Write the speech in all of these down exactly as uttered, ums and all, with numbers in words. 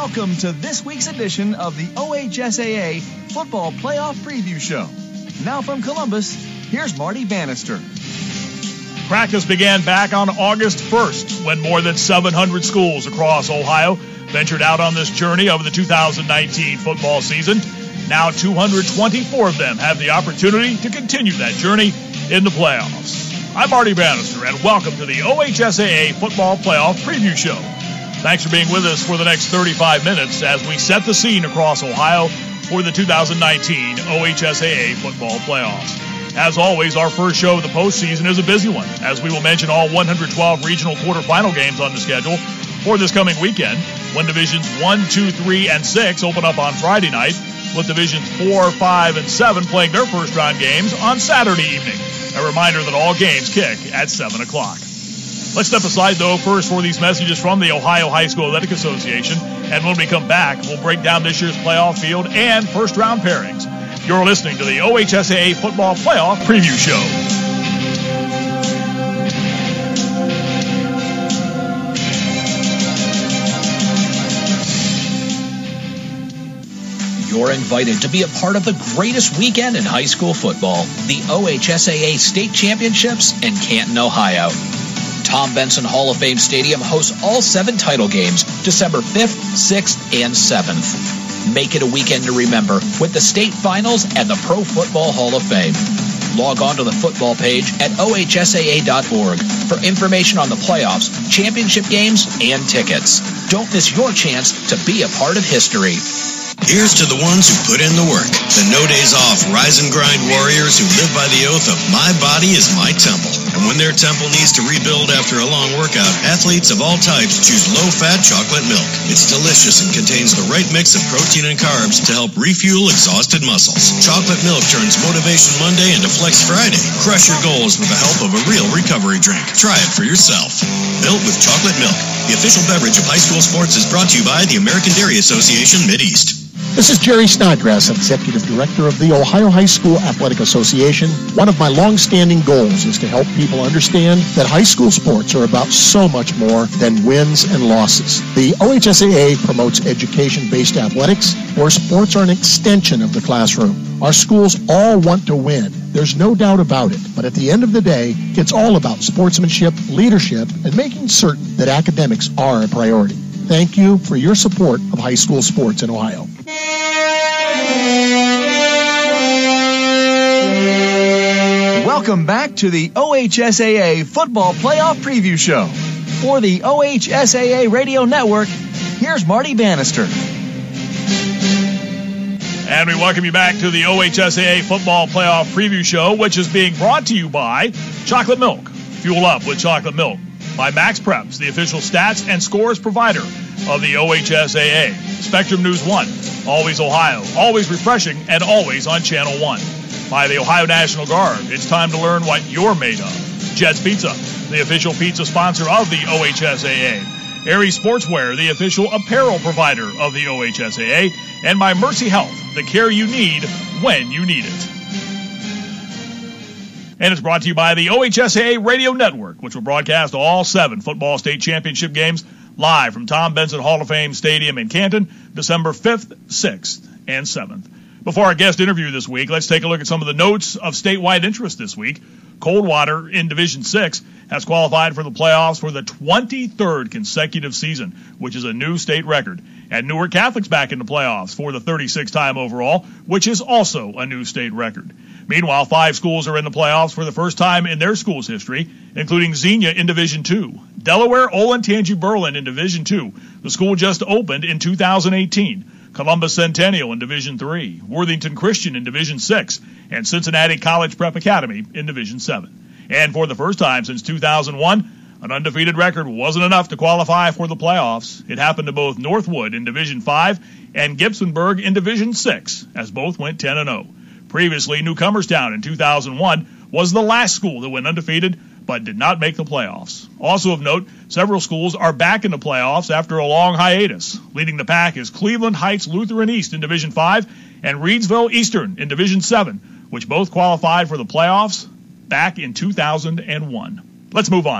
Welcome to this week's edition of the O H S A A Football Playoff Preview Show. Now from Columbus, here's Marty Bannister. Practice began back on August first when more than seven hundred schools across Ohio ventured out on this journey of the two thousand nineteen football season. Now two hundred twenty-four of them have the opportunity to continue that journey in the playoffs. I'm Marty Bannister, and welcome to the O H S A A Football Playoff Preview Show. Thanks for being with us for the next thirty-five minutes as we set the scene across Ohio for the two thousand nineteen O H S A A Football Playoffs. As always, our first show of the postseason is a busy one, as we will mention all one hundred twelve regional quarterfinal games on the schedule for this coming weekend, when Divisions one, two, three, and six open up on Friday night, with Divisions four, five, and seven playing their first-round games on Saturday evening. A reminder that all games kick at seven o'clock. Let's step aside, though, first for these messages from the Ohio High School Athletic Association. And when we come back, we'll break down this year's playoff field and first-round pairings. You're listening to the O H S A A Football Playoff Preview Show. You're invited to be a part of the greatest weekend in high school football, the O H S A A State Championships in Canton, Ohio. Tom Benson Hall of Fame Stadium hosts all seven title games, December fifth, sixth, and seventh. Make it a weekend to remember with the state finals and the Pro Football Hall of Fame. Log on to the football page at O H S A A dot org for information on the playoffs, championship games, and tickets. Don't miss your chance to be a part of history. Here's to the ones who put in the work, the no days off, rise and grind warriors who live by the oath of my body is my temple. And when their temple needs to rebuild after a long workout, athletes of all types choose low-fat chocolate milk. It's delicious and contains the right mix of protein and carbs to help refuel exhausted muscles. Chocolate milk turns Motivation Monday into Flex Friday. Crush your goals with the help of a real recovery drink. Try it for yourself. Built with chocolate milk. The official beverage of high school sports is brought to you by the American Dairy Association Mideast. This is Jerry Snodgrass, Executive Director of the Ohio High School Athletic Association. One of my long-standing goals is to help people understand that high school sports are about so much more than wins and losses. The O H S A A promotes education-based athletics, where sports are an extension of the classroom. Our schools all want to win. There's no doubt about it. But at the end of the day, it's all about sportsmanship, leadership, and making certain that academics are a priority. Thank you for your support of high school sports in Ohio. Welcome back to the O H S A A Football Playoff Preview Show. For the O H S A A Radio Network, here's Marty Bannister. And we welcome you back to the O H S A A Football Playoff Preview Show, which is being brought to you by Chocolate Milk. Fuel up with chocolate milk. By Max Preps, the official stats and scores provider of the O H S A A. Spectrum News one, always Ohio, always refreshing, and always on Channel one. By the Ohio National Guard, it's time to learn what you're made of. Jed's Pizza, the official pizza sponsor of the O H S A A. Aries Sportswear, the official apparel provider of the O H S A A. And by Mercy Health, the care you need when you need it. And it's brought to you by the O H S A A Radio Network, which will broadcast all seven football state championship games live from Tom Benson Hall of Fame Stadium in Canton, December fifth, sixth, and seventh. Before our guest interview this week, let's take a look at some of the notes of statewide interest this week. Coldwater in Division six has qualified for the playoffs for the twenty-third consecutive season, which is a new state record. And Newark Catholic's back in the playoffs for the thirty-sixth time overall, which is also a new state record. Meanwhile, five schools are in the playoffs for the first time in their school's history, including Xenia in Division two. Delaware Olentangy Berlin in Division two. The school just opened in two thousand eighteen. Columbus Centennial in Division three. Worthington Christian in Division six. And Cincinnati College Prep Academy in Division seven. And for the first time since two thousand one, an undefeated record wasn't enough to qualify for the playoffs. It happened to both Northwood in Division five and Gibsonburg in Division six, as both went ten and oh. Previously, Newcomerstown in two thousand one was the last school that went undefeated, but did not make the playoffs. Also of note, several schools are back in the playoffs after a long hiatus. Leading the pack is Cleveland Heights Lutheran East in Division five and Reedsville Eastern in Division seven, which both qualified for the playoffs back in two thousand one. Let's move on now.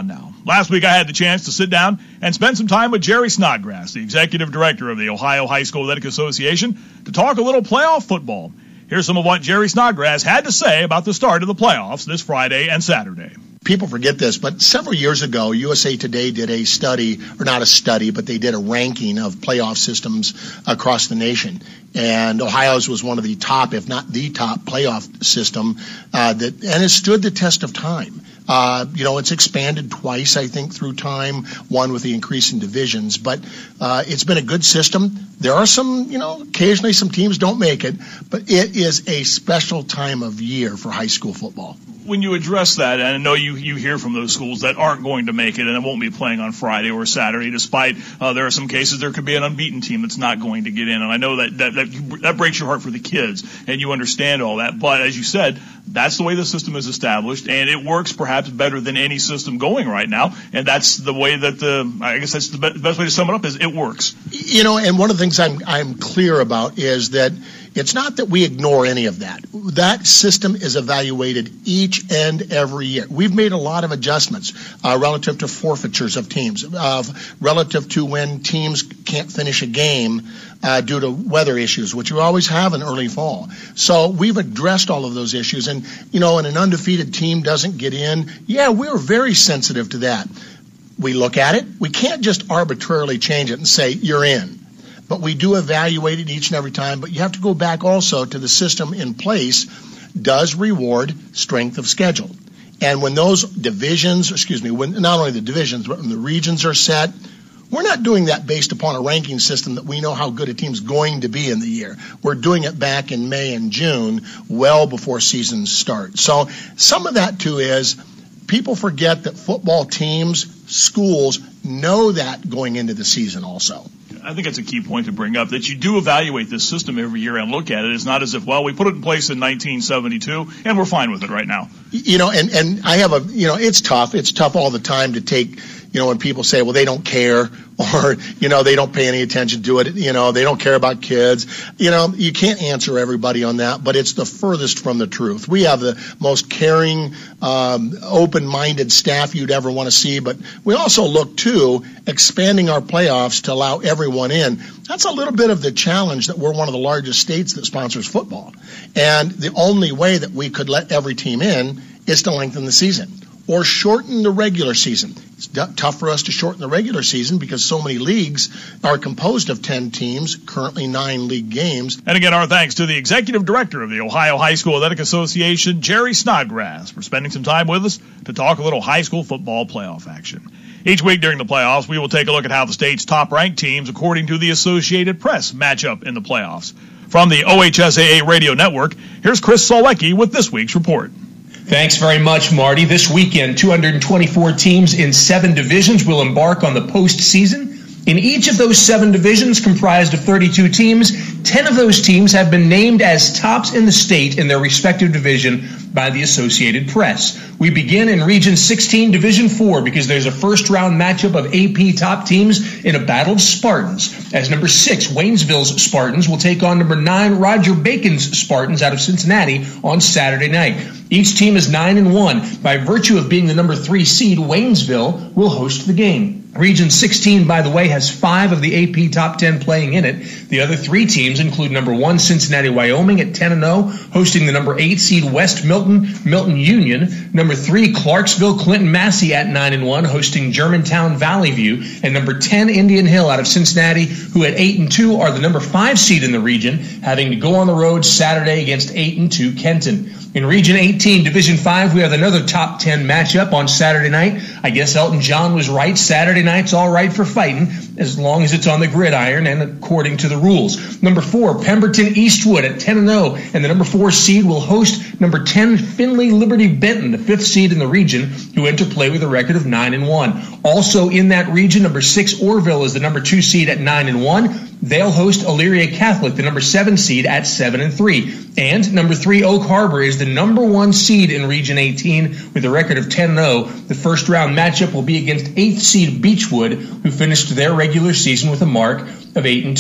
Last week I had the chance to sit down and spend some time with Jerry Snodgrass, the executive director of the Ohio High School Athletic Association, to talk a little playoff football. Here's some of what Jerry Snodgrass had to say about the start of the playoffs this Friday and Saturday. People forget this, but several years ago, U S A Today did a study, or not a study, but they did a ranking of playoff systems across the nation. And Ohio's was one of the top, if not the top, playoff system, uh, that, and it stood the test of time. Uh, you know, it's expanded twice, I think, through time, one with the increase in divisions, but uh, it's been a good system. There are some, you know, occasionally some teams don't make it, but it is a special time of year for high school football. When you address that, and I know you, you hear from those schools that aren't going to make it and it won't be playing on Friday or Saturday, despite uh, there are some cases there could be an unbeaten team that's not going to get in. And I know that that, that, you, that breaks your heart for the kids, and you understand all that. But as you said, that's the way the system is established, and it works perhaps better than any system going right now. And that's the way that the, I guess that's the be- best way to sum it up is it works. You know, and one of the things I'm, I'm clear about is that it's not that we ignore any of that. That system is evaluated each and every year. We've made a lot of adjustments uh, relative to forfeitures of teams, uh, relative to when teams can't finish a game uh, due to weather issues, which you always have in early fall. So we've addressed all of those issues. And, you know, when an undefeated team doesn't get in, yeah, we're very sensitive to that. We look at it. We can't just arbitrarily change it and say, you're in. But we do evaluate it each and every time. But you have to go back also to the system in place does reward strength of schedule. And when those divisions, excuse me, when not only the divisions, but when the regions are set, we're not doing that based upon a ranking system that we know how good a team's going to be in the year. We're doing it back in May and June, well before seasons start. So some of that, too, is people forget that football teams, schools, know that going into the season also. I think it's a key point to bring up, that you do evaluate this system every year and look at it. It's not as if, well, we put it in place in nineteen seventy-two and we're fine with it right now. You know, and, and I have a, you know, it's tough. It's tough all the time to take, you know, when people say, well, they don't care, or, you know, they don't pay any attention to it, you know, they don't care about kids. You know, you can't answer everybody on that, but it's the furthest from the truth. We have the most caring, um, open-minded staff you'd ever want to see, but we also look to expanding our playoffs to allow everyone in. That's a little bit of the challenge that we're one of the largest states that sponsors football. And the only way that we could let every team in is to lengthen the season or shorten the regular season. It's d- tough for us to shorten the regular season because so many leagues are composed of ten teams, currently nine league games. And again, our thanks to the executive director of the Ohio High School Athletic Association, Jerry Snodgrass, for spending some time with us to talk a little high school football playoff action. Each week during the playoffs, we will take a look at how the state's top-ranked teams, according to the Associated Press, match up in the playoffs. From the O H S A A Radio Network, here's Chris Solecki with this week's report. Thanks very much, Marty. This weekend, two hundred twenty-four teams in seven divisions will embark on the postseason. In each of those seven divisions, comprised of thirty-two teams, ten of those teams have been named as tops in the state in their respective division by the Associated Press. We begin in Region sixteen, Division four, because there's a first-round matchup of A P top teams in a battle of Spartans, as number six, Waynesville's Spartans, will take on number nine, Roger Bacon's Spartans out of Cincinnati on Saturday night. Each team is nine and one. By virtue of being the number three seed, Waynesville will host the game. Region sixteen, by the way, has five of the A P top ten playing in it. The other three teams include number one, Cincinnati, Wyoming at ten and oh, hosting the number eight seed West Milton, Milton Union. Number three, Clarksville, Clinton Massey at nine and one, hosting Germantown, Valley View. And number ten, Indian Hill out of Cincinnati, who at eight and two are the number five seed in the region, having to go on the road Saturday against eight and two Kenton. In Region eighteen, Division five, we have another top ten matchup on Saturday night. I guess Elton John was right. Saturday night's all right for fighting, as long as it's on the gridiron and according to the rules. Number four, Pemberton Eastwood at ten and oh, and the number four seed will host number ten, Findlay Liberty Benton, the fifth seed in the region, who enter play with a record of nine and one. Also in that region, number six, Orville is the number two seed at nine and one. They'll host Elyria Catholic, the number seven seed, at seven and three. And number three, Oak Harbor, is the number one seed in Region eighteen with a record of ten and oh. The first round matchup will be against eighth seed Beechwood, who finished their regular season with a mark of eight and two.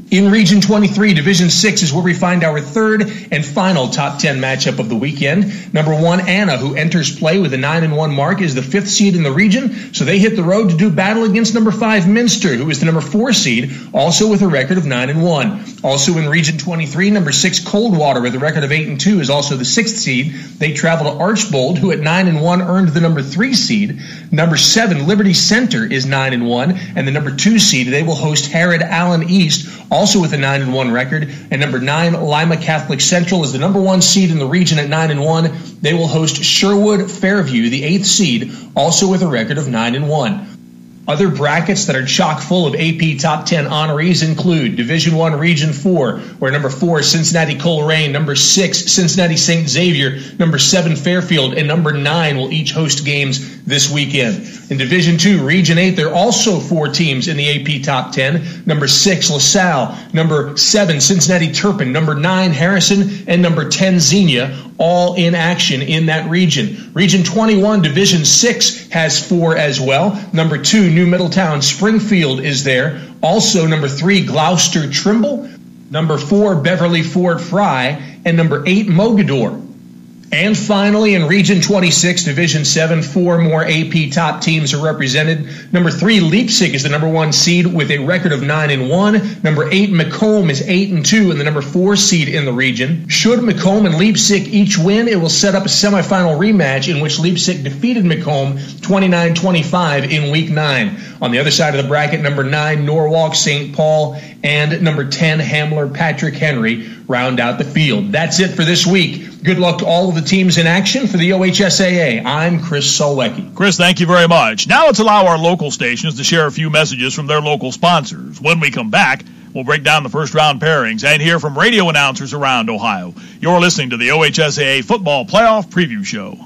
In Region twenty-three, Division six is where we find our third and final top ten matchup of the weekend. Number one, Anna, who enters play with a nine and one mark, is the fifth seed in the region, so they hit the road to do battle against number five, Minster, who is the number four seed, also with a record of nine and one. Also in Region twenty-three, number six, Coldwater, with a record of eight and two, is also the sixth seed. They travel to Archbold, who at nine and one earned the number three seed. Number seven, Liberty Center, is nine and one, and the number two seed, they will host Harrod Allen East, also with a nine and one record. And number nine, Lima Catholic Central, is the number one seed in the region at nine and one. They will host Sherwood Fairview, the eighth seed, also with a record of nine and one. Other brackets that are chock full of A P Top ten honorees include Division one Region four, where number four, Cincinnati Coleraine, number six, Cincinnati Saint Xavier, number seven, Fairfield, and number nine will each host games this weekend. In Division two Region eight, there are also four teams in the A P Top ten. Number six, LaSalle, number seven, Cincinnati Turpin, number nine, Harrison, and number ten, Xenia, all in action in that region. Region twenty-one, Division six has four as well. Number two, New Middletown Springfield is there. Also, number three, Gloucester Trimble. Number four, Beverly Ford Fry. And number eight, Mogador. And finally, in Region twenty-six, Division seven, four more A P top teams are represented. Number three, Leipzig is the number one seed with a record of nine and one. Number eight, Macomb is eight and two and the number four seed in the region. Should Macomb and Leipzig each win, it will set up a semifinal rematch in which Leipzig defeated Macomb twenty-nine twenty-five in week nine. On the other side of the bracket, number nine, Norwalk Saint Paul, and number ten, Hamler Patrick Henry round out the field. That's it for this week. Good luck to all of the teams in action. For the O H S A A, I'm Chris Solwecki. Chris, thank you very much. Now let's allow our local stations to share a few messages from their local sponsors. When we come back, we'll break down the first-round pairings and hear from radio announcers around Ohio. You're listening to the O H S A A Football Playoff Preview Show.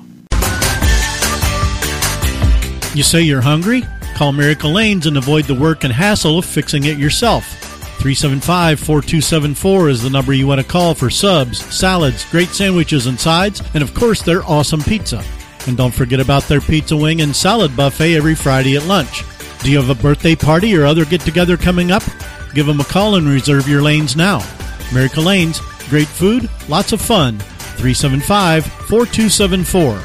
You say you're hungry? Call Miracle Lanes and avoid the work and hassle of fixing it yourself. three seven five, four two seven four is the number you want to call for subs, salads, great sandwiches and sides, and of course their awesome pizza. And don't forget about their pizza wing and salad buffet every Friday at lunch. Do you have a birthday party or other get-together coming up? Give them a call and reserve your lanes now. Miracle Lanes, great food, lots of fun. three seven five, four two seven four.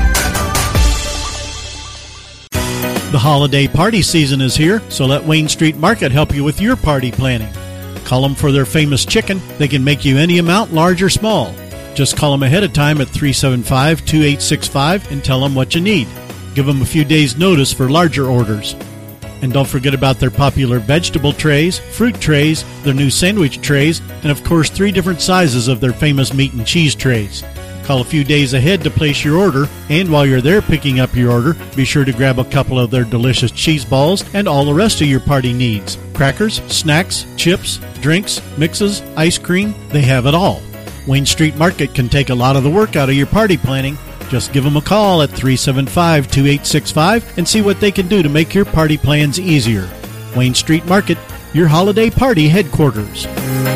The holiday party season is here, so let Wayne Street Market help you with your party planning. Call them for their famous chicken. They can make you any amount, large or small. Just call them ahead of time at three seven five, two eight six five and tell them what you need. Give them a few days' notice for larger orders. And don't forget about their popular vegetable trays, fruit trays, their new sandwich trays, and of course three different sizes of their famous meat and cheese trays. Call a few days ahead to place your order, and while you're there picking up your order, be sure to grab a couple of their delicious cheese balls and all the rest of your party needs. Crackers, snacks, chips, drinks, mixes, ice cream, they have it all. Wayne Street Market can take a lot of the work out of your party planning. Just give them a call at three seven five, two eight six five and see what they can do to make your party plans easier. Wayne Street Market, your holiday party headquarters.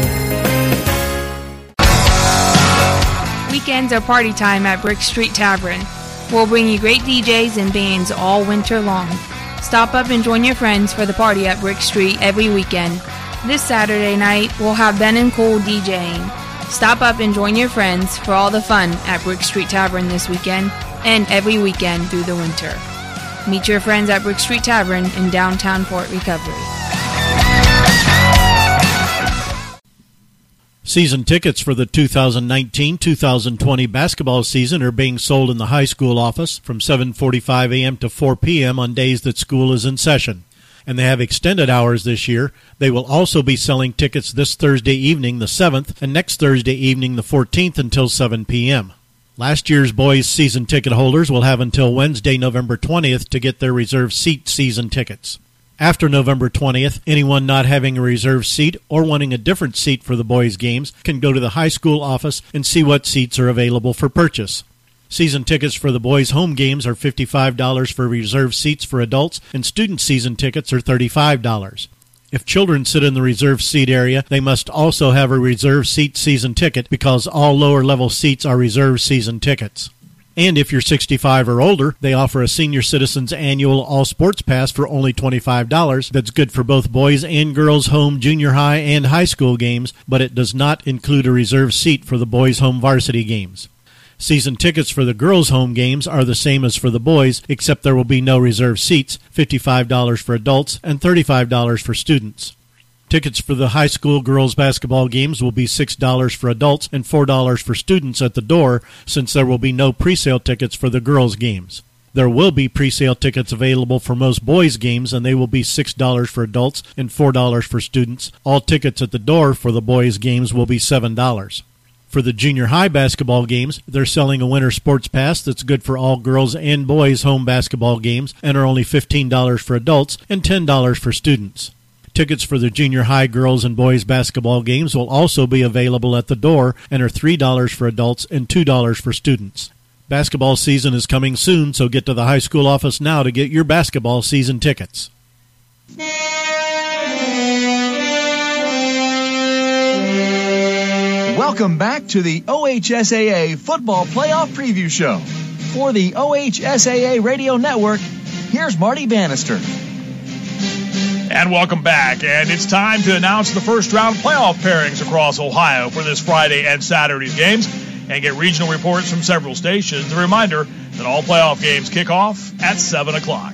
Weekends are party time at Brick Street Tavern. We'll bring you great D Js and bands all winter long. Stop up and join your friends for the party at Brick Street every weekend. This Saturday night, we'll have Ben and Cole DJing. Stop up and join your friends for all the fun at Brick Street Tavern this weekend and every weekend through the winter. Meet your friends at Brick Street Tavern in downtown Port Recovery. Season tickets for the two thousand nineteen two thousand twenty basketball season are being sold in the high school office from seven forty-five a.m. to four p.m. on days that school is in session. And they have extended hours this year. They will also be selling tickets this Thursday evening, the seventh, and next Thursday evening, the fourteenth, until seven p.m. Last year's boys' season ticket holders will have until Wednesday, November twentieth, to get their reserved seat season tickets. After November twentieth, anyone not having a reserved seat or wanting a different seat for the boys' games can go to the high school office and see what seats are available for purchase. Season tickets for the boys' home games are fifty-five dollars for reserved seats for adults, and student season tickets are thirty-five dollars. If children sit in the reserved seat area, they must also have a reserved seat season ticket because all lower-level seats are reserved season tickets. And if you're sixty-five or older, they offer a senior citizens annual all sports pass for only twenty-five dollars. That's good for both boys and girls home junior high and high school games, but it does not include a reserved seat for the boys home varsity games. Season tickets for the girls' home games are the same as for the boys, except there will be no reserved seats, fifty-five dollars for adults and thirty-five dollars for students. Tickets for the high school girls' basketball games will be six dollars for adults and four dollars for students at the door, since there will be no presale tickets for the girls' games. There will be presale tickets available for most boys' games, and they will be six dollars for adults and four dollars for students. All tickets at the door for the boys' games will be seven dollars. For the junior high basketball games, they're selling a winter sports pass that's good for all girls and boys home basketball games and are only fifteen dollars for adults and ten dollars for students. Tickets for the junior high girls and boys basketball games will also be available at the door and are three dollars for adults and two dollars for students. Basketball season is coming soon, so get to the high school office now to get your basketball season tickets. Welcome back to the O H S A A Football Playoff Preview Show. For the O H S A A Radio Network, here's Marty Bannister. And welcome back. And it's time to announce the first round playoff pairings across Ohio for this Friday and Saturday's games and get regional reports from several stations. A reminder that all playoff games kick off at seven o'clock.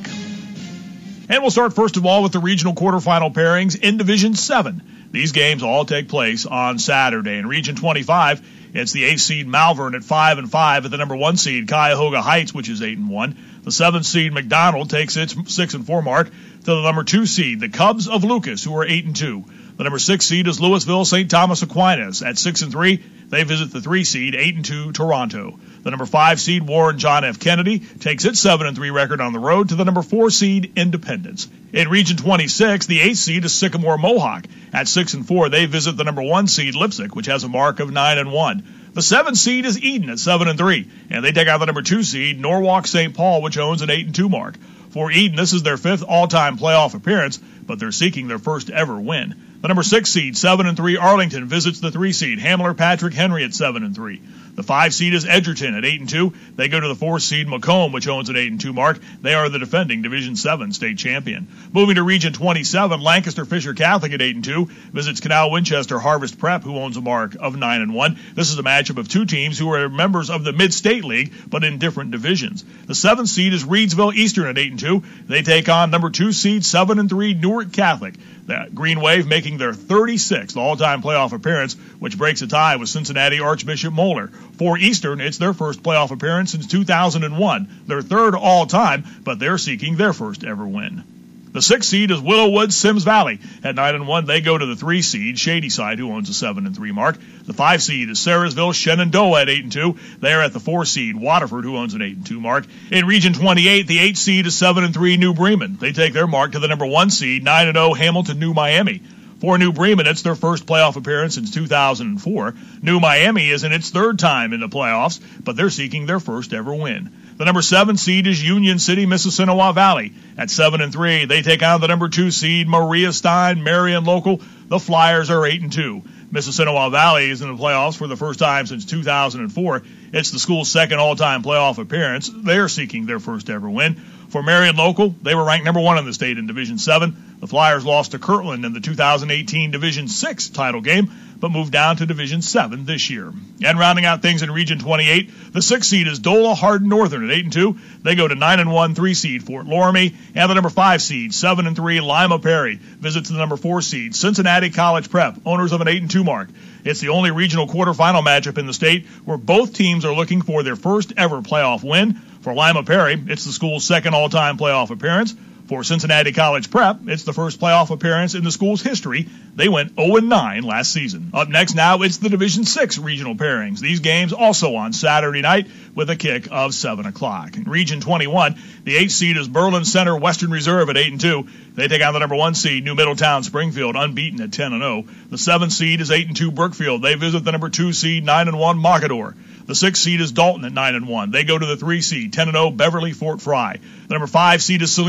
And we'll start first of all with the regional quarterfinal pairings in Division seven. These games all take place on Saturday. In Region twenty-five, it's the eighth seed Malvern at five and five at the number one seed Cuyahoga Heights, which is eight and one. The seventh seed McDonald takes its six and four mark to the number two seed, the Cubs of Lucas, who are eight and two. The number six seed is Louisville Saint Thomas Aquinas at six and three. They visit the three seed, eight and two Toronto. The number five seed Warren John F. Kennedy takes its seven and three record on the road to the number four seed Independence. In Region twenty-six, the eighth seed is Sycamore Mohawk. At six and four, they visit the number one seed Lipsick, which has a mark of nine and one. The seventh seed is Eden at seven and three, and they take out the number two seed Norwalk Saint Paul, which owns an eight and two mark. For Eden, this is their fifth all-time playoff appearance, but they're seeking their first ever win. The number six seed, seven and three Arlington, visits the three seed Hamler Patrick Henry at seven and three. The five seed is Edgerton at eight and two. They go to the four seed Macomb, which owns an eight and two mark. They are the defending Division seven state champion. Moving to Region twenty-seven, Lancaster Fisher Catholic at eight and two visits Canal Winchester Harvest Prep, who owns a mark of nine and one. This is a matchup of two teams who are members of the Mid-State League, but in different divisions. The seventh seed is Reedsville Eastern at eight and two. They take on number two seed seven and three Newark Catholic. The Green Wave making their thirty-sixth all-time playoff appearance, which breaks a tie with Cincinnati Archbishop Moeller. For Eastern, it's their first playoff appearance since two thousand one, their third all-time, but they're seeking their first ever win. The sixth seed is Willowwood Sims Valley. At nine and one, they go to the three seed Shadyside, who owns a seven and three mark. The five seed is Sarahsville Shenandoah at eight and two. They are at the four seed Waterford, who owns an eight and two mark. In Region twenty-eight, the eight seed is seven and three New Bremen. They take their mark to the number one seed nine and oh Hamilton New Miami. For New Bremen, it's their first playoff appearance since two thousand four. New Miami is in its third time in the playoffs, but they're seeking their first ever win. The number seven seed is Union City, Mississinewa Valley. At seven and three, they take on the number two seed Maria Stein, Marion Local. The Flyers are eight and two. Mississinewa Valley is in the playoffs for the first time since two thousand four. It's the school's second all-time playoff appearance. They're seeking their first ever win. For Marion Local, they were ranked number one in the state in Division seven. The Flyers lost to Kirtland in the two thousand eighteen Division six title game, but moved down to Division seven this year. And rounding out things in Region twenty-eight, the sixth seed is Dola Hardin Northern at eight and two. They go to nine and one three seed Fort Loramie, and the number five seed seven and three Lima Perry visits the number four seed Cincinnati College Prep, owners of an eight and two mark. It's the only regional quarterfinal matchup in the state where both teams are looking for their first ever playoff win. For Lima Perry, it's the school's second all-time playoff appearance. For Cincinnati College Prep, it's the first playoff appearance in the school's history. They went oh and nine last season. Up next now, it's the Division six regional pairings. These games also on Saturday night with a kick of seven o'clock. In Region twenty-one, the eighth seed is Berlin Center Western Reserve at eight and two. They take on the number one seed New Middletown Springfield, unbeaten at ten and oh. The seventh seed is eight and two Brookfield. They visit the number two seed nine and one Mogador. The sixth seed is Dalton at nine and one. They go to the three seed ten and oh Beverly Fort Fry. The number five seed is Salineville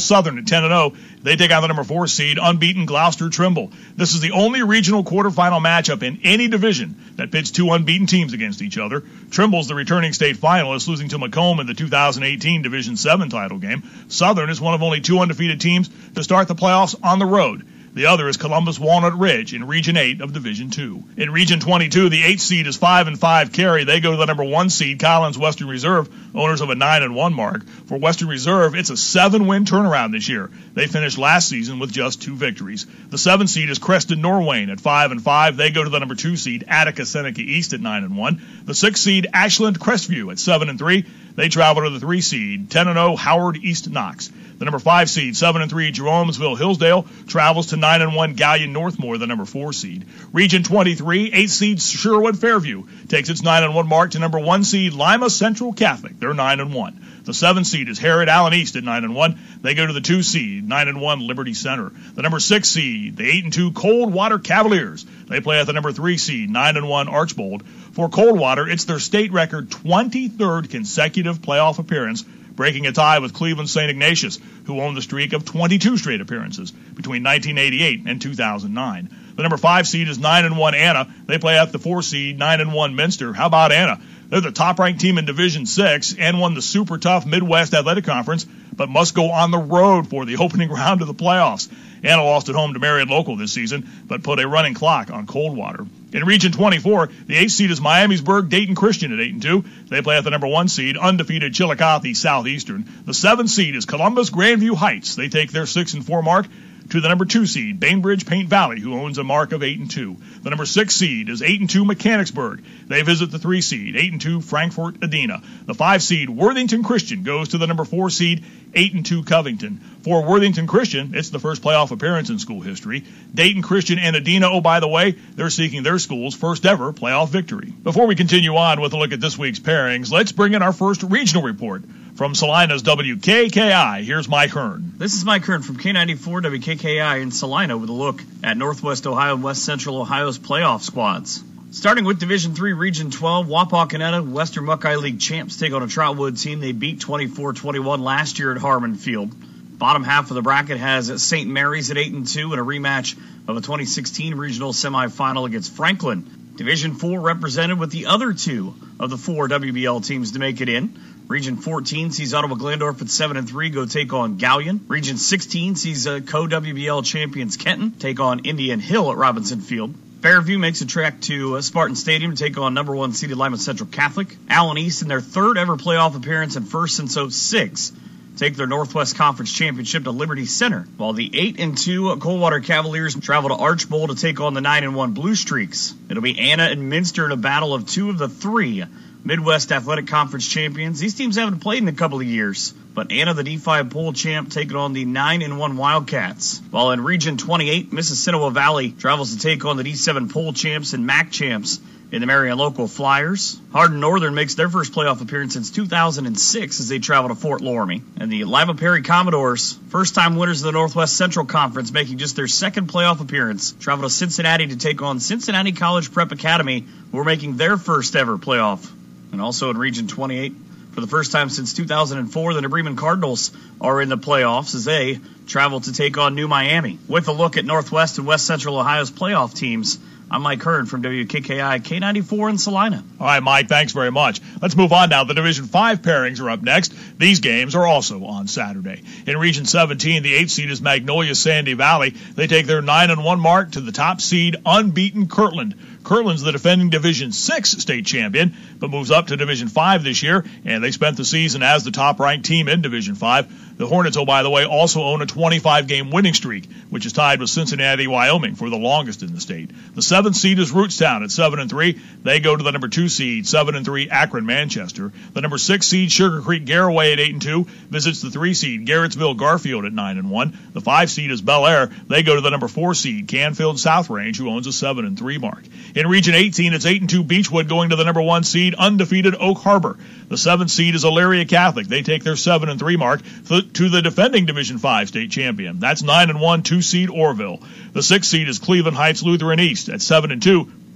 Southern at ten and oh. They take on the number four seed, unbeaten Gloucester Trimble. This is the only regional quarterfinal matchup in any division that pits two unbeaten teams against each other. Trimble's the returning state finalist, losing to Macomb in the two thousand eighteen Division seven title game. Southern is one of only two undefeated teams to start the playoffs on the road. The other is Columbus Walnut Ridge in Region eight of Division two. In Region twenty-two, the eighth seed is five and five Cary. They go to the number one seed, Collins Western Reserve, owners of a nine and one mark. For Western Reserve, it's a seven-win turnaround this year. They finished last season with just two victories. The seventh seed is Creston Norwayne at five and five. They go to the number two seed, Attica Seneca East at nine and one. The sixth seed, Ashland Crestview at seven and three. They travel to the three seed, ten and oh Howard East Knox. The number five seed, seven and three Jeromesville Hillsdale, travels to nine and one Gallion Northmore, the number four seed. Region twenty-three, eighth seed Sherwood Fairview takes its nine and one mark to number one seed Lima Central Catholic. They're nine and one. The seventh seed is Harrod Allen East at nine and one. They go to the two seed, nine and one Liberty Center. The number six seed, the eight and two Coldwater Cavaliers. They play at the number three seed, nine and one Archbold. For Coldwater, it's their state record twenty-third consecutive playoff appearance, breaking a tie with Cleveland Saint Ignatius, who owned the streak of twenty-two straight appearances between nineteen eighty-eight and two thousand nine. The number five seed is nine and one Anna. They play at the four seed, nine and one Minster. How about Anna? They're the top-ranked team in Division six and won the super tough Midwest Athletic Conference, but must go on the road for the opening round of the playoffs. Anna lost at home to Marion Local this season, but put a running clock on Coldwater. In Region twenty-four, the eighth seed is Miamisburg Dayton Christian at eight and two. They play at the number one seed, undefeated Chillicothe Southeastern. The seventh seed is Columbus Grandview Heights. They take their six and four mark to the number two seed, Bainbridge Paint Valley, who owns a mark of eight and two. The number six seed is eight and two Mechanicsburg. They visit the three seed, eight and two Frankfort Adena. The five seed, Worthington Christian, goes to the number four seed, eight and two Covington. For Worthington Christian, it's the first playoff appearance in school history. Dayton Christian and Adena, oh, by the way, they're seeking their school's first ever playoff victory. Before we continue on with a look at this week's pairings, let's bring in our first regional report. From Salina's W K K I, here's Mike Hearn. This is Mike Hearn from K ninety-four W K K I in Salina with a look at Northwest Ohio and West Central Ohio's playoff squads. Starting with Division three, Region twelve, Wapakoneta, Western Buckeye League champs take on a Trotwood team they beat twenty-four twenty-one last year at Harmon Field. Bottom half of the bracket has Saint Mary's at eight and two in a rematch of a twenty sixteen regional semifinal against Franklin. Division four represented with the other two of the four W B L teams to make it in. Region fourteen sees Ottawa Glandorf at seven and three go take on Gallion. Region sixteen sees uh, co-W B L champions Kenton take on Indian Hill at Robinson Field. Fairview makes a trek to uh, Spartan Stadium to take on number one seeded Lima Central Catholic. Allen East, in their third ever playoff appearance and first since oh six, take their Northwest Conference Championship to Liberty Center, while the eight and two Coldwater Cavaliers travel to Archbold to take on the nine and one Blue Streaks. It'll be Anna and Minster in a battle of two of the three Midwest Athletic Conference champions. These teams haven't played in a couple of years, but Anna, the D five poll champ, taking on the nine and one Wildcats. While in Region twenty-eight, Mississinawa Valley travels to take on the D seven poll champs and M A C champs in the Marion Local Flyers. Hardin Northern makes their first playoff appearance since two thousand six as they travel to Fort Loramie. And the Lima Perry Commodores, first-time winners of the Northwest Central Conference, making just their second playoff appearance, travel to Cincinnati to take on Cincinnati College Prep Academy, who are making their first ever playoff. And also in Region twenty-eight, for the first time since two thousand four, the New Bremen Cardinals are in the playoffs as they travel to take on New Miami. With a look at Northwest and West Central Ohio's playoff teams, I'm Mike Hearn from W K K I K ninety-four in Salina. All right, Mike, thanks very much. Let's move on now. The Division five pairings are up next. These games are also on Saturday. In Region seventeen, the eighth seed is Magnolia Sandy Valley. They take their nine and one mark to the top seed, unbeaten Kirtland. Kirtland's the defending Division six state champion, but moves up to Division five this year, and they spent the season as the top-ranked team in Division five. The Hornets, oh, by the way, also own a twenty-five game winning streak, which is tied with Cincinnati, Wyoming, for the longest in the state. The seventh seed is Rootstown at seven and three. They go to the number two seed, seven and three Akron Manchester. The number six seed Sugar Creek Garaway at eight and two visits the three seed Garrettsville Garfield at nine and one. The five seed is Bel Air. They go to the number four seed Canfield South Range, who owns a seven and three mark. In Region eighteen, it's eight and two Beechwood going to the number one seed, undefeated Oak Harbor. The seventh seed is Elyria Catholic. They take their seven and three mark to the defending Division five state champion. That's nine and one two seed Orville. The sixth seed is Cleveland Heights Lutheran East at seven and two.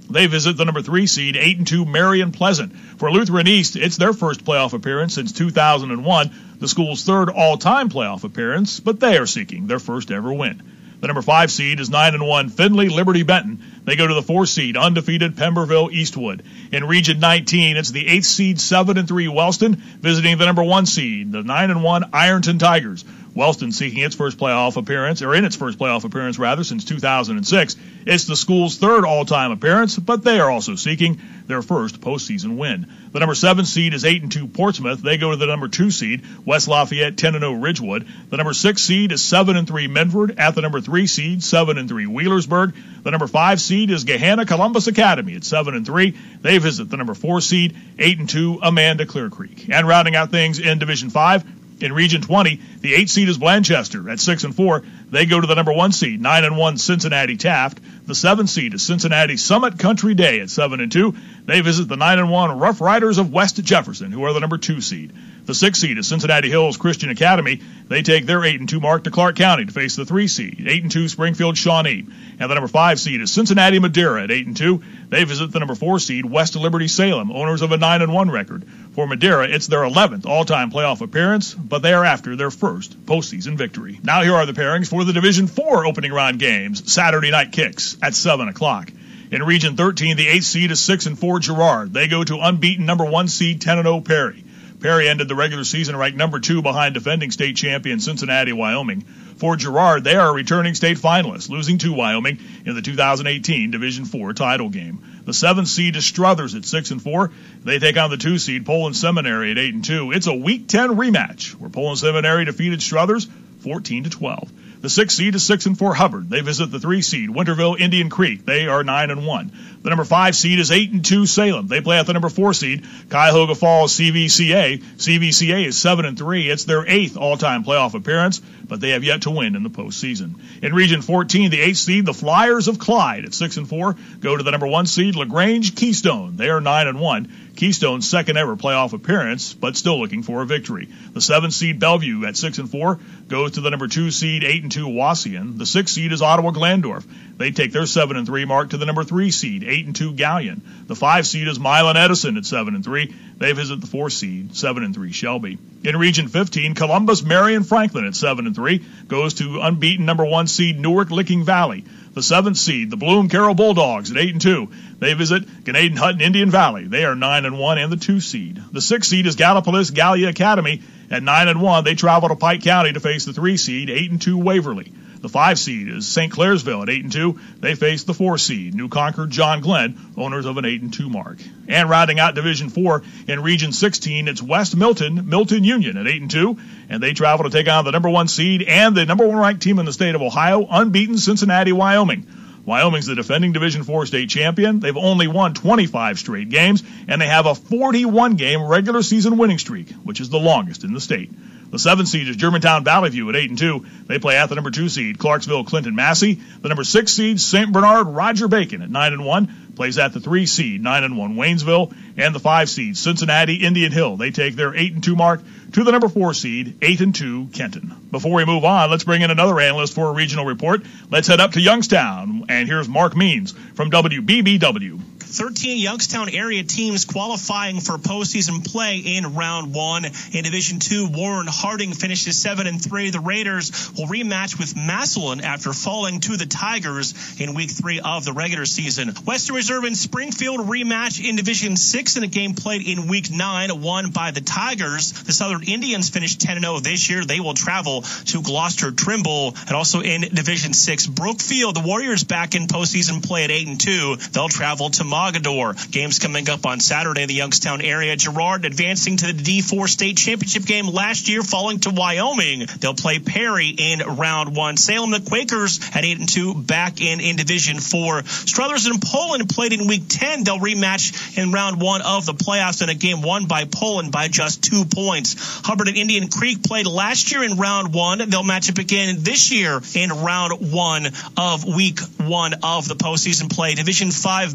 They visit the number three seed, eight and two Marion Pleasant. For Lutheran East, it's their first playoff appearance since two thousand one, the school's third all-time playoff appearance, but they are seeking their first ever win. The number five seed is nine and one Findlay Liberty Benton. They go to the four seed, undefeated Pemberville Eastwood. In Region nineteen, it's the eighth seed, seven and three Wellston, visiting the number one seed, the nine and one Ironton Tigers. Wellston seeking its first playoff appearance, or in its first playoff appearance, rather, since two thousand six. It's the school's third all-time appearance, but they are also seeking their first postseason win. The number seven seed is eight and two Portsmouth. They go to the number two seed, West Lafayette ten and oh Ridgewood. The number six seed is seven and three Medford. At the number three seed, seven and three Wheelersburg. The number five seed is Gahanna Columbus Academy at seven and three. They visit the number four seed, eight and two Amanda Clear Creek. And rounding out things in Division five, in Region twenty, the eight seed is Blanchester at six and four. They go to the number one seed, nine and one Cincinnati Taft. The seven seed is Cincinnati Summit Country Day at seven and two. They visit the nine and one Rough Riders of West Jefferson, who are the number two seed. The six seed is Cincinnati Hills Christian Academy. They take their eight and two mark to Clark County to face the three seed, eight and two Springfield Shawnee. And the number five seed is Cincinnati Madeira at eight and two. They visit the number four seed West Liberty Salem, owners of a nine and one record. For Madeira, it's their eleventh all-time playoff appearance, but they are after their first postseason victory. Now here are the pairings for the Division four opening round games, Saturday night kicks at seven o'clock. In Region thirteen, the eighth seed is six and four Girard. They go to unbeaten number one seed ten and oh Perry. Perry ended the regular season ranked number two behind defending state champion Cincinnati, Wyoming. For Girard, they are a returning state finalist, losing to Wyoming in the two thousand eighteen Division four title game. The seventh seed is Struthers at six and four. They take on the two seed Poland Seminary at eight and two. It's a Week ten rematch where Poland Seminary defeated Struthers fourteen to twelve. The sixth seed is six and four Hubbard. They visit the three seed Winterville Indian Creek. They are nine and one. The number five seed is eight and two Salem. They play at the number four seed Cuyahoga Falls C V C A. C V C A is seven and three. It's their eighth all-time playoff appearance, but they have yet to win in the postseason. In Region fourteen, the eighth seed, the Flyers of Clyde at six and four, go to the number one seed LaGrange Keystone. They are nine and one. Keystone's second ever playoff appearance, but still looking for a victory. The seventh seed Bellevue at six and four goes to the number two seed eight and two Wauseon. The sixth seed is Ottawa Glandorf. They take their seven and three mark to the number three seed eight and two Gallion. The five seed is Milan Edison at seven and three. They visit the four seed seven and three Shelby. In Region fifteen, Columbus Marion Franklin at seven and three goes to unbeaten number one seed Newark Licking Valley. The seventh seed, the Bloom Carroll Bulldogs at eight and two. They visit Ganadin Hutton Indian Valley. They are nine and one and the two seed. The sixth seed is Gallipolis Gallia Academy at nine and one. They travel to Pike County to face the three seed eight and two Waverly. The five seed is Saint Clairsville at eight and two. They face the four seed New Concord John Glenn, owners of an eight and two mark. And rounding out Division four in Region sixteen, it's West Milton, Milton Union at eight and two, and they travel to take on the number one seed and the number one ranked team in the state of Ohio, unbeaten Cincinnati, Wyoming. Wyoming's the defending Division four state champion. They've only won twenty-five straight games, and they have a forty-one game regular season winning streak, which is the longest in the state. The seventh seed is Germantown Valley View at eight and two. They play at the number two seed Clarksville Clinton Massey. The number six seed Saint Bernard Roger Bacon at nine and one plays at the three seed nine and one Waynesville, and the five seed Cincinnati Indian Hill. They take their eight and two mark to the number four seed eight and two Kenton. Before we move on, let's bring in another analyst for a regional report. Let's head up to Youngstown, and here's Mark Means from W B B W. thirteen Youngstown area teams qualifying for postseason play in round one. In Division two, Warren Harding finishes seven and three. The Raiders will rematch with Massillon after falling to the Tigers in week three of the regular season. Western Reserve and Springfield rematch in Division six in a game played in week nine, won by the Tigers. The Southern Indians finished ten and oh this year. They will travel to Gloucester Trimble. And also in Division six, Brookfield, the Warriors back in postseason play at eight and two. They'll travel to Mogador. Games coming up on Saturday in the Youngstown area. Girard advancing to the D four state championship game last year, falling to Wyoming. They'll play Perry in round one. Salem, the Quakers at eight and two, back in in Division four. Struthers and Poland played in week ten. They'll rematch in round one of the playoffs in a game won by Poland by just two points. Hubbard and Indian Creek played last year in round one. They'll match up again this year in round one of week one of the postseason play. Division five, Bel Air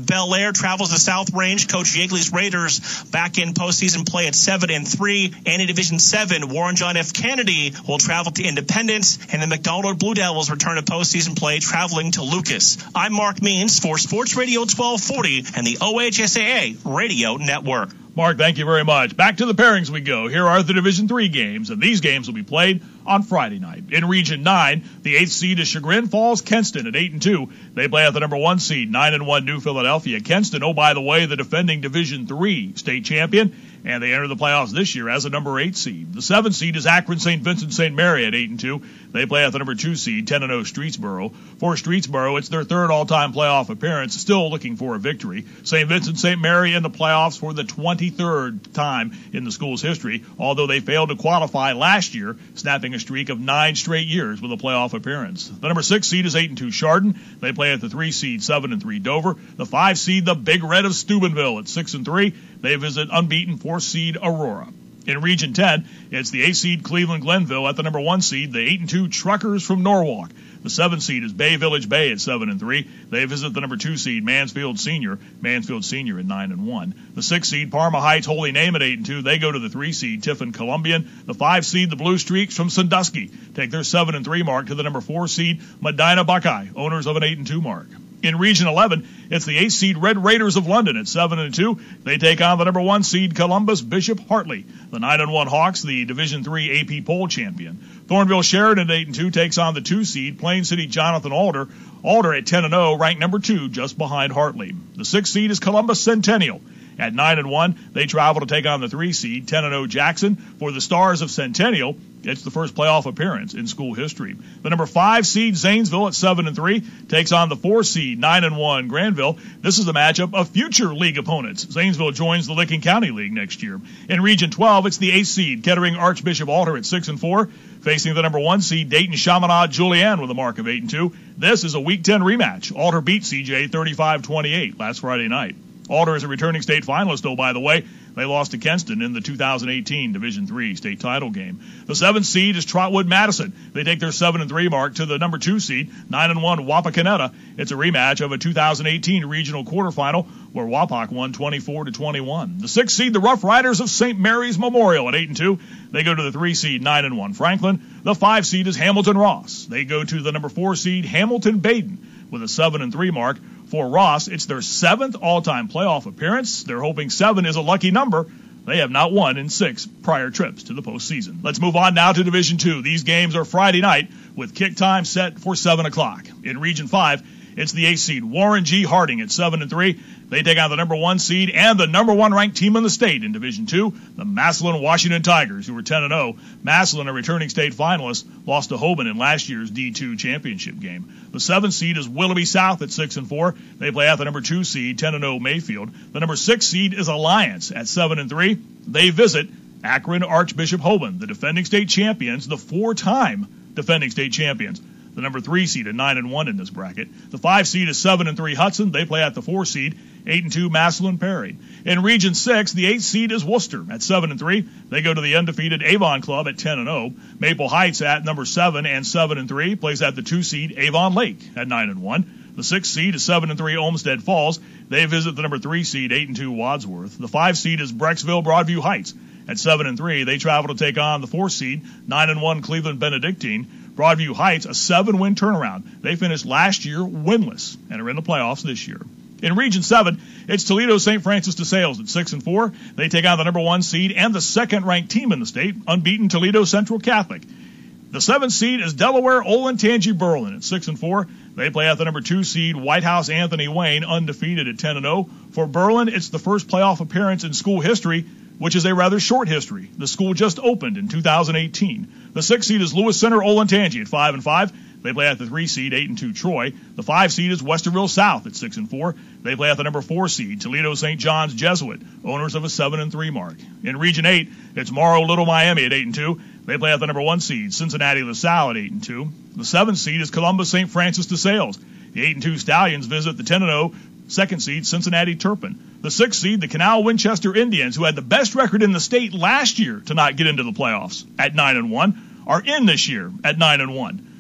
there travels to South Range. Coach Yeagley's Raiders back in postseason play at seven and three. And in Division seven, Warren John F. Kennedy will travel to Independence, and the McDonald Blue Devils return to postseason play traveling to Lucas. I'm Mark Means for Sports Radio twelve forty and the O H S A A Radio Network. Mark, thank you very much. Back to the pairings we go. Here are the Division three games, and these games will be played on Friday night. In Region nine, the eighth seed is Chagrin Falls Kenston at eight and two. They play at the number one seed, nine and one New Philadelphia. Kenston, oh, by the way, the defending Division three state champion, and they enter the playoffs this year as a number eight seed. The seventh seed is Akron Saint Vincent Saint Mary at eight and two. They play at the number two seed, ten and oh Streetsboro. For Streetsboro, it's their third all-time playoff appearance, still looking for a victory. Saint Vincent Saint Mary in the playoffs for the twenty-third time in the school's history, although they failed to qualify last year, snapping a streak of nine straight years with a playoff appearance. The number six seed is eight and two Chardon. They play at the three seed, seven and three Dover. The five seed, the Big Red of Steubenville at six and three. They visit unbeaten four seed Aurora. In Region ten, it's the eight seed Cleveland Glenville at the number one seed, the eight and two Truckers from Norwalk. The seven seed is Bay Village Bay at seven and three. They visit the number two seed Mansfield Senior. Mansfield Senior at nine and one. The six seed Parma Heights Holy Name at eight and two. They go to the three seed Tiffin Columbian. The five seed the Blue Streaks from Sandusky take their seven and three mark to the number four seed Medina Buckeye, owners of an eight and two mark. In Region eleven, it's the eight seed Red Raiders of London at seven and two. They take on the number one seed Columbus Bishop Hartley. The nine and one Hawks, the Division three A P poll champion. Thornville Sheridan at eight and two takes on the two seed Plain City Jonathan Alder. Alder at ten and oh, ranked number two, just behind Hartley. The six seed is Columbus Centennial. At nine and one, they travel to take on the three seed ten and oh Jackson. For the Stars of Centennial, it's the first playoff appearance in school history. The number five seed Zanesville at seven and three takes on the four seed nine and one Granville. This is a matchup of future league opponents. Zanesville joins the Licking County League next year. In Region twelve, it's the eighth seed Kettering Archbishop Alter at six and four, facing the number one seed Dayton Chaminade Julienne with a mark of eight and two. This is a Week ten rematch. Alter beat C J thirty-five twenty-eight last Friday night. Alder is a returning state finalist, though, by the way. They lost to Kenston in the two thousand eighteen Division three state title game. The seventh seed is Trotwood Madison. They take their seven and three mark to the number two seed, nine and one Wapakoneta. It's a rematch of a two thousand eighteen regional quarterfinal where Wapak won twenty-four to twenty-one. The sixth seed, the Rough Riders of Saint Mary's Memorial at eight and two. They go to the three seed, nine and one Franklin. The five seed is Hamilton Ross. They go to the number four seed, Hamilton Baden, with a seven and three mark. For Ross, it's their seventh all-time playoff appearance. They're hoping seven is a lucky number. They have not won in six prior trips to the postseason. Let's move on now to Division two. These games are Friday night with kick time set for seven o'clock. In Region five, it's the eighth seed Warren G. Harding at seven and three. They take on the number one seed and the number one ranked team in the state in Division two, the Massillon Washington Tigers, who were ten and oh. Massillon, a returning state finalist, lost to Hoban in last year's D two championship game. The seventh seed is Willoughby South at six and four. They play out the number two seed, ten and oh Mayfield. The number six seed is Alliance at seven and three. They visit Akron Archbishop Hoban, the defending state champions, the four-time defending state champions. The number three seed at nine and one in this bracket. The five seed is seven and three Hudson. They play at the four seed, eight and two Massillon Perry. In Region six, the eighth seed is Worcester at seven and three. They go to the undefeated Avon Club at ten and oh. Maple Heights at number seven and seven and three plays at the two seed Avon Lake at nine and one. The sixth seed is seven and three Olmsted Falls. They visit the number three seed eight and two Wadsworth. The five seed is Brecksville Broadview Heights at seven and three. They travel to take on the four seed nine and one Cleveland Benedictine. Broadview Heights, a seven-win turnaround. They finished last year winless and are in the playoffs this year. In Region seven, it's Toledo Saint Francis de Sales at six and four. They take on the number one seed and the second-ranked team in the state, unbeaten Toledo Central Catholic. The seventh seed is Delaware Olentangy Berlin at six and four. They play at the number two seed White House Anthony Wayne, undefeated at ten and oh. For Berlin, it's the first playoff appearance in school history, which is a rather short history. The school just opened in two thousand eighteen. The sixth seed is Lewis Center Olentangy at five and five. They play at the three seed, eight and two Troy. The five seed is Westerville South at six and four. They play at the number four seed, Toledo Saint John's Jesuit, owners of a seven and three mark. In Region eight, it's Morrow Little Miami at eight and two. They play at the number one seed, Cincinnati LaSalle at eight and two. The seventh seed is Columbus Saint Francis de Sales. The eight and two Stallions visit the ten and oh second seed, Cincinnati Turpin. The sixth seed, the Canal Winchester Indians, who had the best record in the state last year to not get into the playoffs at nine and one, are in this year at nine and one.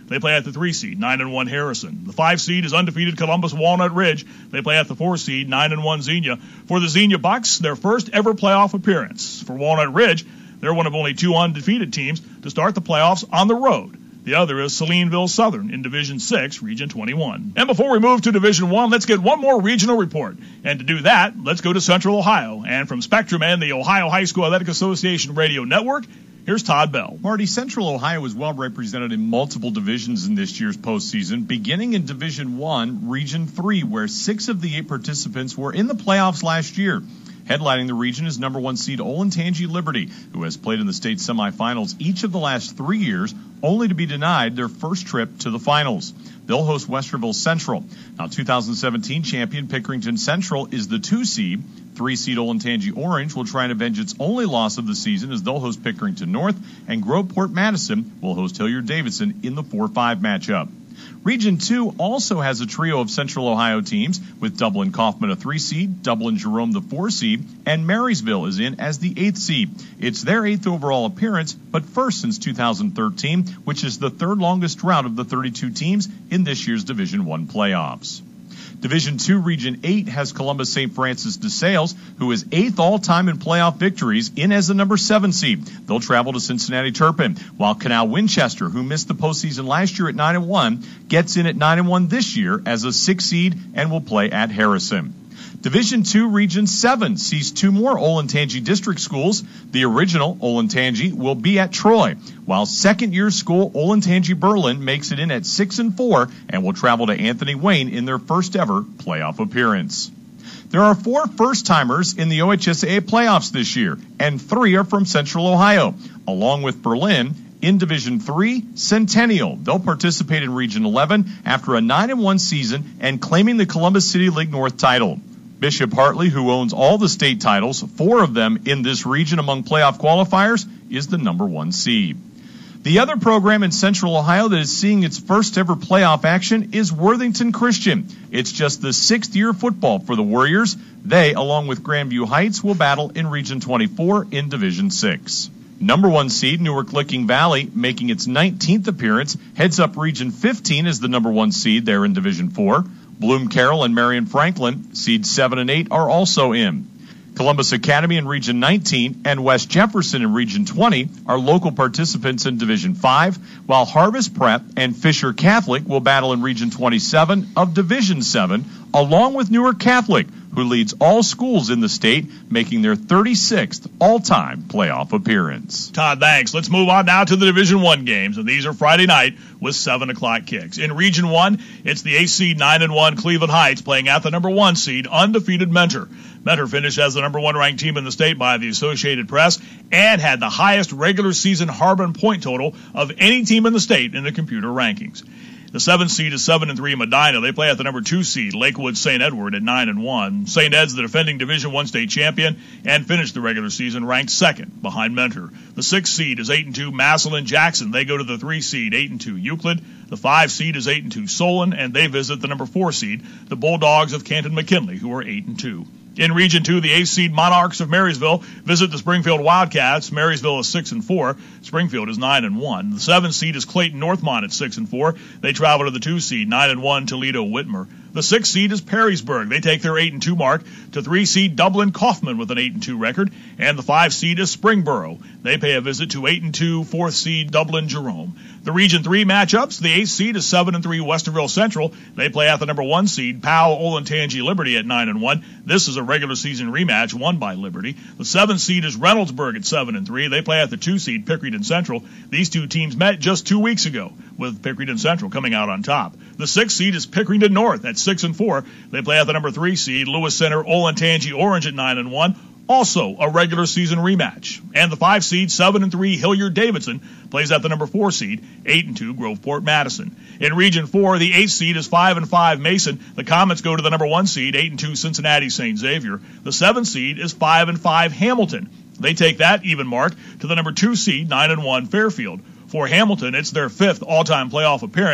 They play at the three seed, nine and one Harrison. The five seed is undefeated Columbus Walnut Ridge. They play at the four seed, nine and one Xenia. For the Xenia Bucks, their first ever playoff appearance. For Walnut Ridge, they're one of only two undefeated teams to start the playoffs on the road. The other is Salineville Southern in Division six, Region twenty-one. And before we move to Division one, let's get one more regional report. And to do that, let's go to Central Ohio. And from Spectrum and the Ohio High School Athletic Association Radio Network, here's Todd Bell. Marty, Central Ohio is well represented in multiple divisions in this year's postseason, beginning in Division one, Region three, where six of the eight participants were in the playoffs last year. Headlining the region is number one seed Olentangy Liberty, who has played in the state semifinals each of the last three years, only to be denied their first trip to the finals. They'll host Westerville Central. Now, two thousand seventeen champion Pickerington Central is the two seed. Three seed Olentangy Orange will try and avenge its only loss of the season as they'll host Pickerington North, and Groveport Madison will host Hilliard Davidson in the four five matchup. Region two also has a trio of Central Ohio teams, with Dublin Kaufman a three seed, Dublin Jerome the four seed, and Marysville is in as the eighth seed. It's their eighth overall appearance, but first since two thousand thirteen, which is the third longest route of the thirty-two teams in this year's Division one playoffs. Division two, Region eight has Columbus Saint Francis de Sales, who is eighth all-time in playoff victories, in as the number seven seed. They'll travel to Cincinnati Turpin, while Canal Winchester, who missed the postseason last year at nine and one, gets in at nine and one this year as a six seed and will play at Harrison. Division two, Region seven sees two more Olentangy district schools. The original, Olentangy, will be at Troy, while second-year school Olentangy Berlin makes it in at six and four and will travel to Anthony Wayne in their first-ever playoff appearance. There are four first-timers in the O H S A A playoffs this year, and three are from Central Ohio, along with Berlin. In Division three, Centennial. They'll participate in Region eleven after a nine and one season and claiming the Columbus City League North title. Bishop Hartley, who owns all the state titles, four of them in this region among playoff qualifiers, is the number one seed. The other program in Central Ohio that is seeing its first ever playoff action is Worthington Christian. It's just the sixth year of football for the Warriors. They, along with Grandview Heights, will battle in Region twenty-four in Division six. Number one seed, Newark Licking Valley, making its nineteenth appearance, heads up Region fifteen as the number one seed there in Division four. Bloom Carroll and Marion Franklin, seeds seven and eight, are also in. Columbus Academy in Region nineteen and West Jefferson in Region twenty are local participants in Division five, while Harvest Prep and Fisher Catholic will battle in Region twenty-seven of Division seven, along with Newark Catholic, who leads all schools in the state, making their thirty-sixth all-time playoff appearance. Todd, thanks. Let's move on now to the Division one games, and these are Friday night with seven o'clock kicks. In Region one, it's the eighth seed nine and one Cleveland Heights playing at the number one seed, undefeated Mentor. Mentor finished as the number one ranked team in the state by the Associated Press and had the highest regular season Harbin point total of any team in the state in the computer rankings. The seventh seed is seven and three Medina. They play at the number two seed, Lakewood Saint Edward, at nine and one. Saint Ed's the defending Division one state champion and finished the regular season ranked second behind Mentor. The sixth seed is eight and two Massillon Jackson. They go to the three seed, eight and two Euclid. The five seed is eight and two Solon, and they visit the number four seed, the Bulldogs of Canton McKinley, who are eight and two. In Region two, the eighth seed Monarchs of Marysville visit the Springfield Wildcats. Marysville is six and four. Springfield is nine and one. The seventh seed is Clayton Northmont at six and four. They travel to the two seed, nine and one Toledo Whitmer. The sixth seed is Perrysburg. They take their eight and two mark to three seed Dublin Kaufman with an eight and two record. And the five seed is Springboro. They pay a visit to eight and two fourth seed Dublin Jerome. The Region three matchups, the eighth seed is seven and three Westerville Central. They play at the number one seed Powell Olentangy Liberty at nine and one. This is a regular season rematch won by Liberty. The seventh seed is Reynoldsburg at seven and three. They play at the two seed Pickerington Central. These two teams met just two weeks ago, with Pickerington Central coming out on top. The sixth seed is Pickerington North at six and four. They play at the number three seed Lewis Center Olentangy Orange at nine and one. Also a regular season rematch. And the five seed, seven and three Hilliard Davidson plays at the number four seed, eight and two Groveport Madison. In Region four, the eighth seed is five and five Mason. The Comets go to the number one seed, eight and two Cincinnati Saint Xavier. The seventh seed is five and five Hamilton. They take that even mark to the number two seed, nine and one Fairfield. For Hamilton, it's their fifth all-time playoff appearance.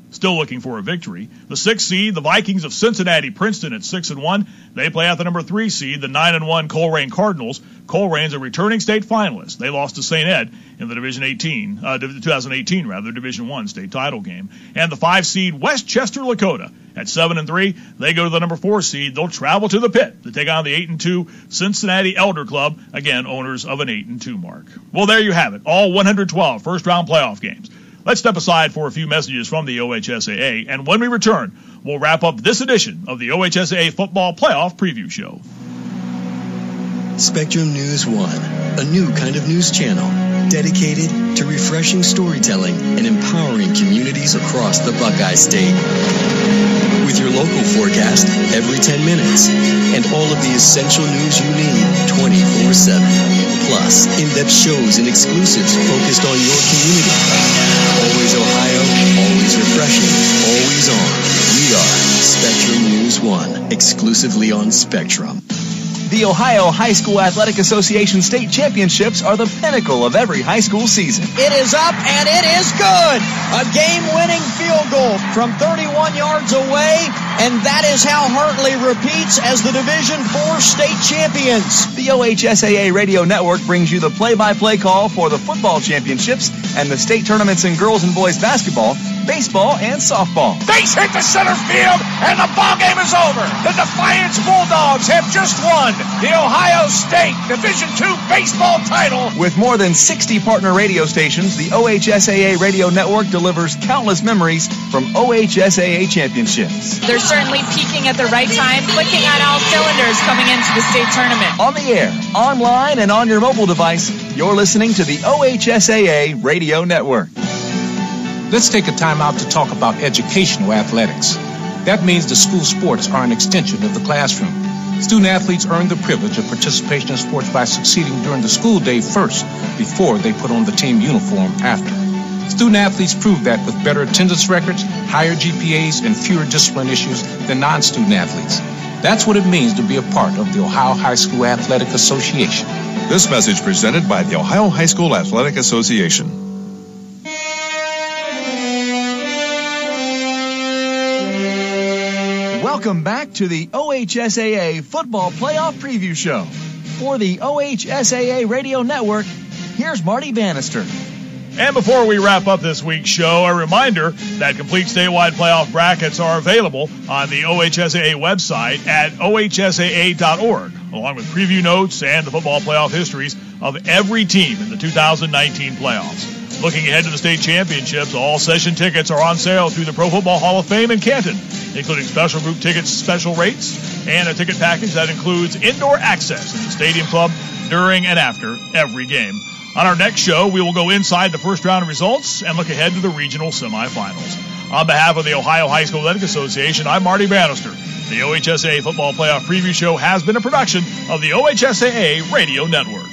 still looking for a victory. The sixth seed, the Vikings of Cincinnati Princeton at six and one. They play out the number three seed, the nine and one Colerain Cardinals. Colerain's a returning state finalist. They lost to Saint Ed in the Division eighteen, uh, twenty eighteen rather, Division one state title game. And the five seed Westchester Lakota at seven and three. They go to the number four seed. They'll travel to the pit to take on the eight and two Cincinnati Elder Club, again owners of an eight and two mark. Well, there you have it, all one hundred twelve first round playoff games. Let's step aside for a few messages from the O H S A A, and when we return, we'll wrap up this edition of the O H S A A Football Playoff Preview Show. Spectrum News One, a new kind of news channel dedicated to refreshing storytelling and empowering communities across the Buckeye State. With your local forecast every ten minutes and all of the essential news you need twenty-four seven. Plus, in-depth shows and exclusives focused on your community. Always Ohio, always refreshing, always on. We are Spectrum News One, exclusively on Spectrum. The Ohio High School Athletic Association State Championships are the pinnacle of every high school season. It is up and it is good. A game-winning field goal from thirty-one yards away, and that is how Hartley repeats as the Division four state champions. The O H S A A Radio Network brings you the play-by-play call for the football championships and the state tournaments in girls and boys basketball, baseball, and softball. Base hit to center field, and the ball game is over. The Defiance Bulldogs have just won the Ohio State Division two baseball title. With more than sixty partner radio stations, the O H S A A Radio Network delivers countless memories from O H S A A championships. They're certainly peaking at the right time, clicking on all cylinders coming into the state tournament. On the air, online, and on your mobile device, you're listening to the O H S A A Radio Network. Let's take a time out to talk about educational athletics. That means the school sports are an extension of the classroom. Student athletes earn the privilege of participation in sports by succeeding during the school day first, before they put on the team uniform after. Student athletes prove that with better attendance records, higher G P As, and fewer discipline issues than non-student athletes. That's what it means to be a part of the Ohio High School Athletic Association. This message presented by the Ohio High School Athletic Association. Welcome back to the O H S A A Football Playoff Preview Show. For the O H S A A Radio Network, here's Marty Bannister. And before we wrap up this week's show, a reminder that complete statewide playoff brackets are available on the O H S A A website at O H S A A dot org, along with preview notes and the football playoff histories of every team in the two thousand nineteen playoffs. Looking ahead to the state championships, all session tickets are on sale through the Pro Football Hall of Fame in Canton, including special group tickets, special rates, and a ticket package that includes indoor access in the Stadium Club during and after every game. On our next show, we will go inside the first round results and look ahead to the regional semifinals. On behalf of the Ohio High School Athletic Association, I'm Marty Bannister. The O H S A A Football Playoff Preview Show has been a production of the O H S A A Radio Network.